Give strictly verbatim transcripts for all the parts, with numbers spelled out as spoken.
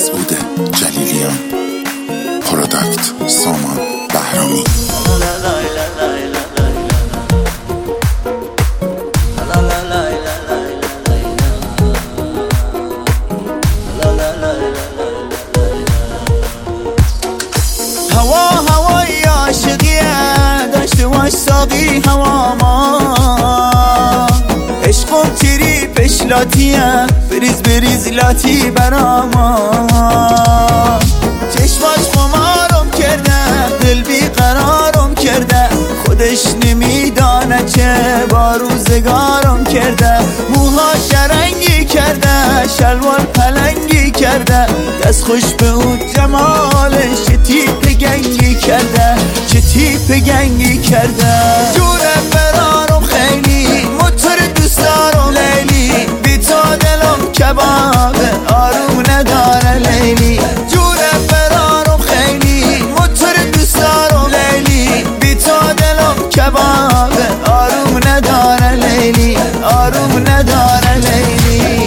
مسعود جلیلیان، پروداکت سامان بهرامی. هوا هوای عاشقیه داشته باش ساقی هوا ما، عشقم تیری پشلاتیه بریز بریز لاتی برا ما. چشماش خمارم کرده دل بیقرارم کرده، خودش نمیدانه چه با روزگارم کرده. موها شرنگی کرده شلوار پلنگی کرده، دست خوش به اون جمالش چه تیپ گنگی کرده، چه تیپ گنگی کرده. جونم برارم خیلی موتور دوست دارم لیلی، بی تو دلم کبابه آروم نداره لیلی. جونم برارم خیلی موتور دوست دارم لیلی، بی تو دلم کبابه آروم نداره لیلی، آروم نداره لیلی.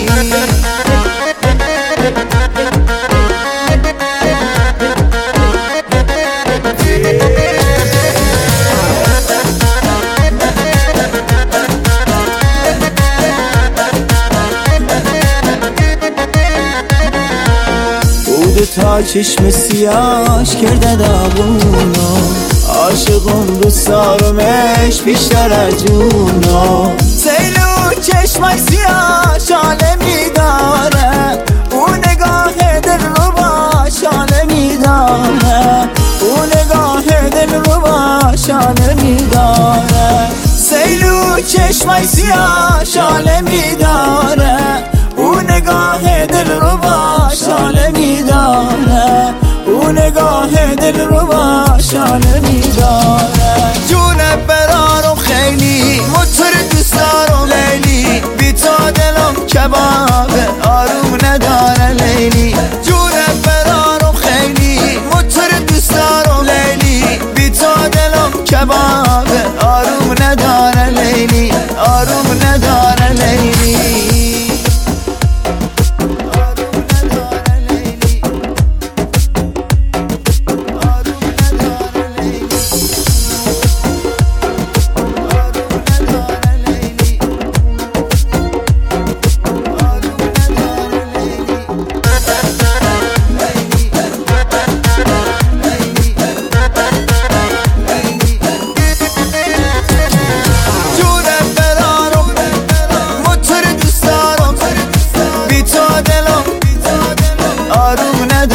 تا چشم سیاش کرده داغونو، عاشقم دوست دارمش بیشتر از جونو. سیلو چشمش سیاش عالمی داره، اون نگاه دل رو باش عالمی داره، اون نگاه دل رو باش عالمی داره. سیلو چشمش سیاش عالمی داره، اون نگاه دل رو باش عالمی داره، اون نگاه دل رو باش عالمی داره. جونم برارم خیلی موتور دوست دارم لیلی، بی تو دلم کبابه آروم نداره لیلی. جونم برارم خیلی موتور دوست دارم لیلی، بی تو دلم کبابه آروم نداره لیلی، آروم نداره لیلی. آروم نداره